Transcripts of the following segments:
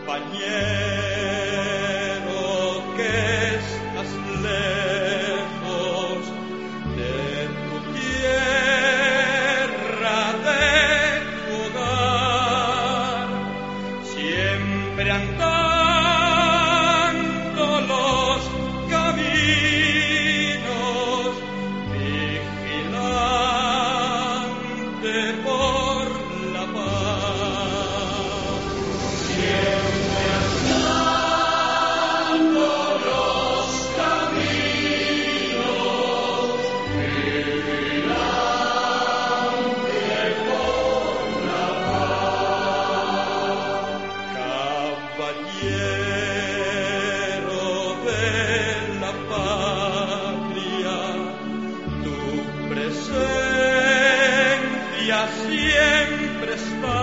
compañero que estás lejos de tu tierra, de tu hogar, siempre andando los caminos, vigilante por la paz. Siempre andando los caminos, vigilante por la paz. Caballero de la patria, tu presencia siempre está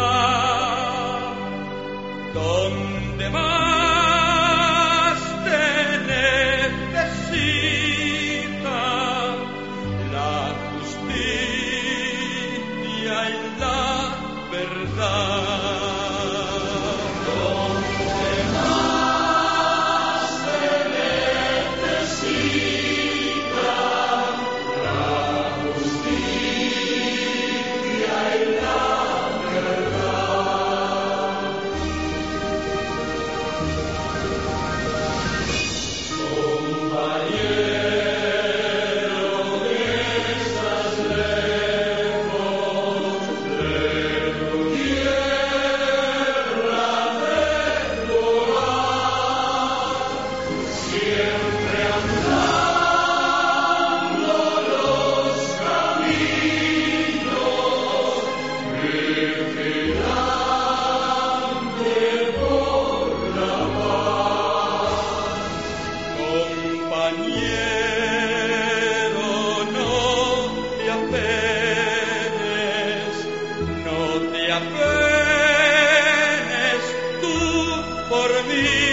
donde más te necesita la justicia y la verdad. Donde más te necesita la justicia y la verdad. Compañero que estás lejos de tu tierra, de tu hogar, siempre andando los caminos, vigilante por la paz. Compañero, no te apenes, no te apenes tú por mí,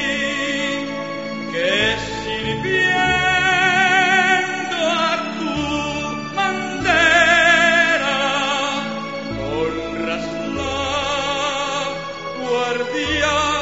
que sirviendo a tu bandera, honras la guardia